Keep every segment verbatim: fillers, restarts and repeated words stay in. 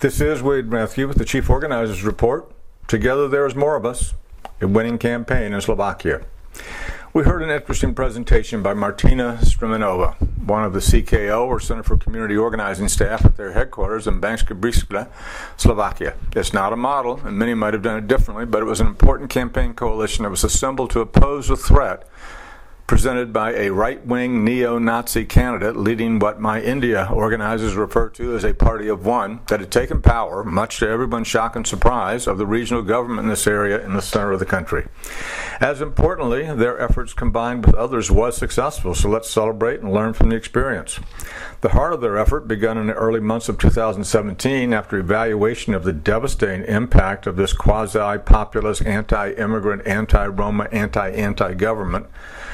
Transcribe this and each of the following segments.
This is Wade Matthew with the Chief Organizer's Report. Together there is more of us, a winning campaign in Slovakia. We heard an interesting presentation by Martina Streminova, one of the C K O, or Center for Community Organizing staff at their headquarters in Banska Bystrica, Slovakia. It's not a model, and many might have done it differently, but it was an important campaign coalition that was assembled to oppose a threat presented by a right-wing neo-Nazi candidate leading what My India organizers refer to as a party of one that had taken power, much to everyone's shock and surprise, of the regional government in this area in the center of the country. As importantly, their efforts combined with others was successful, so let's celebrate and learn from the experience. The heart of their effort began in the early months of two thousand seventeen after evaluation of the devastating impact of this quasi-populist, anti-immigrant, anti-Roma, anti-anti-government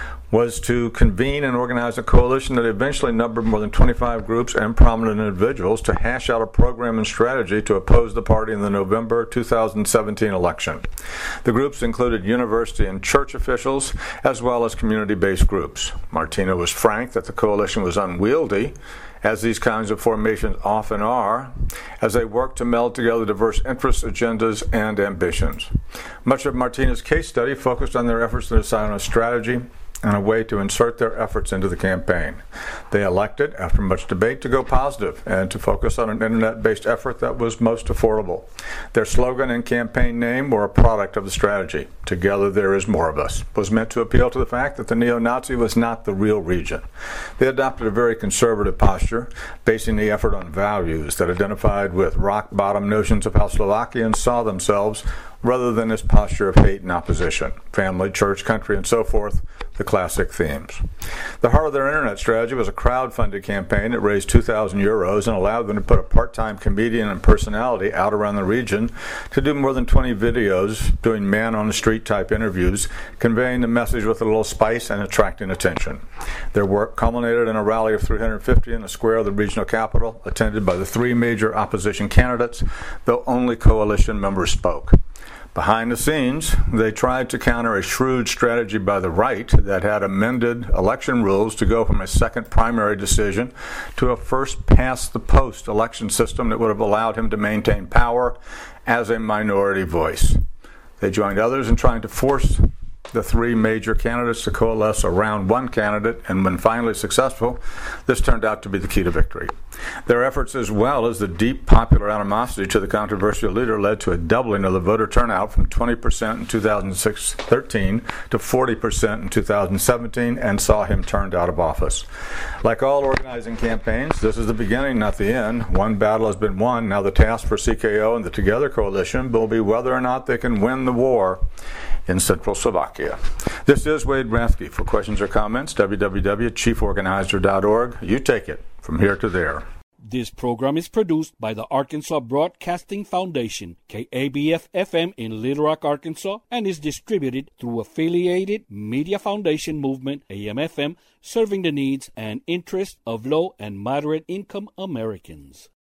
was to convene and organize a coalition that eventually numbered more than twenty-five groups and prominent individuals to hash out a program and strategy to oppose the party in the November two thousand seventeen election. The groups included university and church officials, as well as community-based groups. Martina was frank that the coalition was unwieldy, as these kinds of formations often are, as they work to meld together diverse interests, agendas, and ambitions. Much of Martina's case study focused on their efforts to decide on a strategy and a way to insert their efforts into the campaign. They elected, after much debate, to go positive and to focus on an internet-based effort that was most affordable. Their slogan and campaign name were a product of the strategy. Together there is more of us. It was meant to appeal to the fact that the neo-Nazi was not the real region. They adopted a very conservative posture, basing the effort on values that identified with rock-bottom notions of how Slovakians saw themselves, rather than this posture of hate and opposition, family, church, country, and so forth, the classic themes. The heart of their internet strategy was a crowd-funded campaign that raised two thousand euros and allowed them to put a part-time comedian and personality out around the region to do more than twenty videos, doing man-on-the-street type interviews, conveying the message with a little spice and attracting attention. Their work culminated in a rally of three hundred fifty in the square of the regional capital, attended by the three major opposition candidates, though only coalition members spoke. Behind the scenes, they tried to counter a shrewd strategy by the right that had amended election rules to go from a second primary decision to a first-past-the-post election system that would have allowed him to maintain power as a minority voice. They joined others in trying to force the three major candidates to coalesce around one candidate, and when finally successful, this turned out to be the key to victory. Their efforts, as well as the deep popular animosity to the controversial leader, led to a doubling of the voter turnout from twenty percent in two thousand thirteen to forty percent in two thousand seventeen, and saw him turned out of office. Like all organizing campaigns, this is the beginning, not the end. One battle has been won. Now the task for C K O and the Together Coalition will be whether or not they can win the war in central Slovakia. This is Wade Rathke. For questions or comments, w w w dot chief organizer dot org. You take it from here to there. This program is produced by the Arkansas Broadcasting Foundation, K A B F F M in Little Rock, Arkansas, and is distributed through Affiliated Media Foundation Movement, A M F M, serving the needs and interests of low and moderate income Americans.